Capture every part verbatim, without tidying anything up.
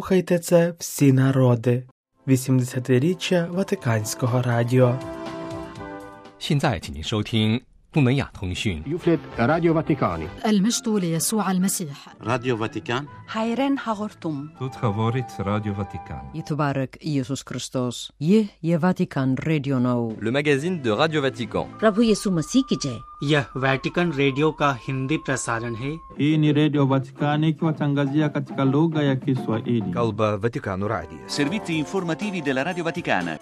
Слухайте це всі народи. вісімдесятиріччя Ватиканського радіо. 现在请您收听不门雅通讯 يفلت راديو فاتيكاني المجد ليسوع المسيح. راديو فاتيكان هايرين هاغورتوم Тут говорить Радіо Ватикан. يتبارك إيسوس كريستوس. يه يه فاتيكان راديو نو. Le magazine de Radio Vatican. प्रभु यीशु मसीह की जय. यह वेटिकन रेडियो का हिंदी प्रसारण है. Hii ni Radio Vatikani ikiwatangazia katika lugha ya Kiswahili. Kalba Vatikano Radio. Servizi informativi della Radio Vaticana.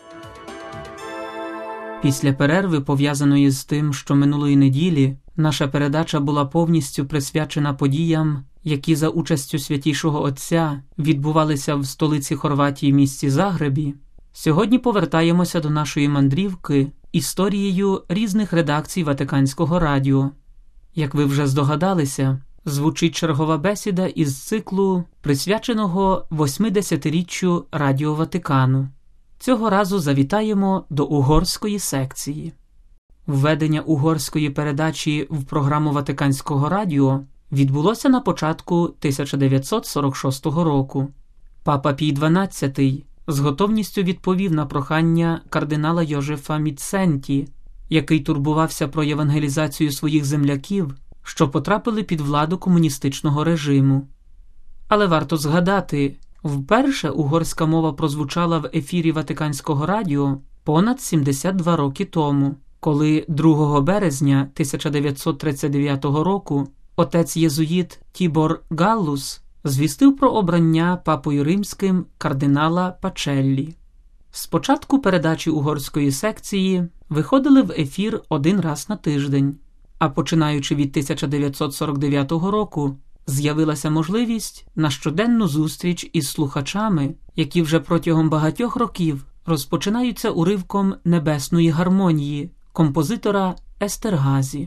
Після перерви, пов'язаної з тим, що минулої неділі наша передача була повністю присвячена подіям, які за участю Святійшого Отця відбувалися в столиці Хорватії місті Загребі, сьогодні повертаємося до нашої мандрівки історією різних редакцій Ватиканського радіо. Як ви вже здогадалися, звучить чергова бесіда із циклу, присвяченого восьмидесятиріччю Радіо Ватикану. Цього разу завітаємо до угорської секції. Введення угорської передачі в програму Ватиканського радіо відбулося на початку тисяча дев'ятсот сорок шостого року. Папа Пій дванадцятий з готовністю відповів на прохання кардинала Йожефа Міценті, який турбувався про євангелізацію своїх земляків, що потрапили під владу комуністичного режиму. Але варто згадати, вперше угорська мова прозвучала в ефірі Ватиканського радіо понад сімдесят два роки тому, коли другого березня тисяча дев'ятсот тридцять дев'ятого року отець-єзуїт Тібор Галлус звістив про обрання папою римським кардинала Пачеллі. Спочатку передачі угорської секції виходили в ефір один раз на тиждень, а починаючи від тисяча дев'ятсот сорок дев'ятого року з'явилася можливість на щоденну зустріч із слухачами, які вже протягом багатьох років розпочинаються уривком «Небесної гармонії» композитора Естергазі.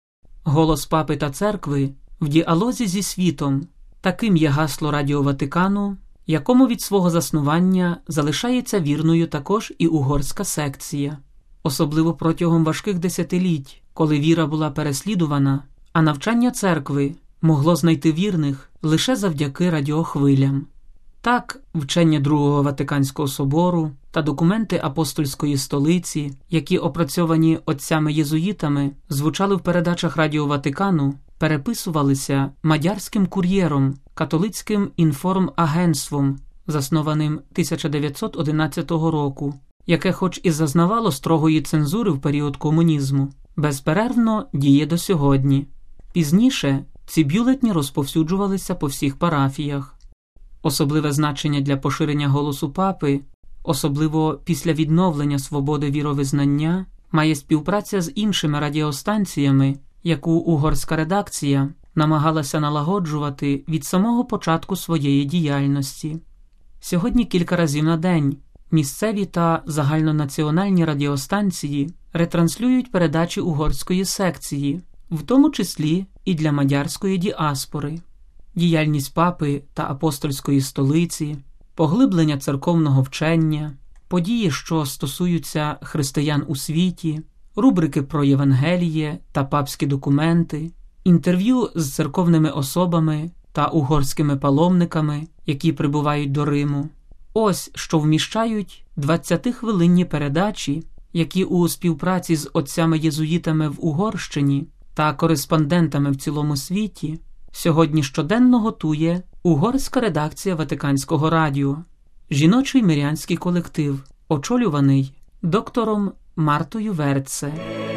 Голос папи та церкви в діалозі зі світом – таким є гасло Радіо Ватикану, якому від свого заснування залишається вірною також і угорська секція. Особливо протягом важких десятиліть, коли віра була переслідувана, а навчання церкви могло знайти вірних лише завдяки радіохвилям. Так, вчення Другого Ватиканського собору та документи апостольської столиці, які опрацьовані отцями-єзуїтами, звучали в передачах Радіо Ватикану, переписувалися мадярським кур'єром, католицьким інформагентством, заснованим тисяча дев'ятсот одинадцятого року, яке хоч і зазнавало строгої цензури в період комунізму, безперервно діє до сьогодні. Пізніше ці бюлетні розповсюджувалися по всіх парафіях. Особливе значення для поширення голосу папи, особливо після відновлення свободи віровизнання, має співпраця з іншими радіостанціями, яку угорська редакція намагалася налагоджувати від самого початку своєї діяльності. Сьогодні кілька разів на день місцеві та загальнонаціональні радіостанції ретранслюють передачі угорської секції, в тому числі і для мадярської діаспори. Діяльність папи та апостольської столиці, поглиблення церковного вчення, події, що стосуються християн у світі, рубрики про Євангеліє та папські документи, інтерв'ю з церковними особами та угорськими паломниками, які прибувають до Риму. Ось, що вміщають двадцятихвилинні передачі, які у співпраці з отцями-єзуїтами в Угорщині та кореспондентами в цілому світі сьогодні щоденно готує угорська редакція Ватиканського радіо, жіночий мирянський колектив, очолюваний доктором Мартою Верце.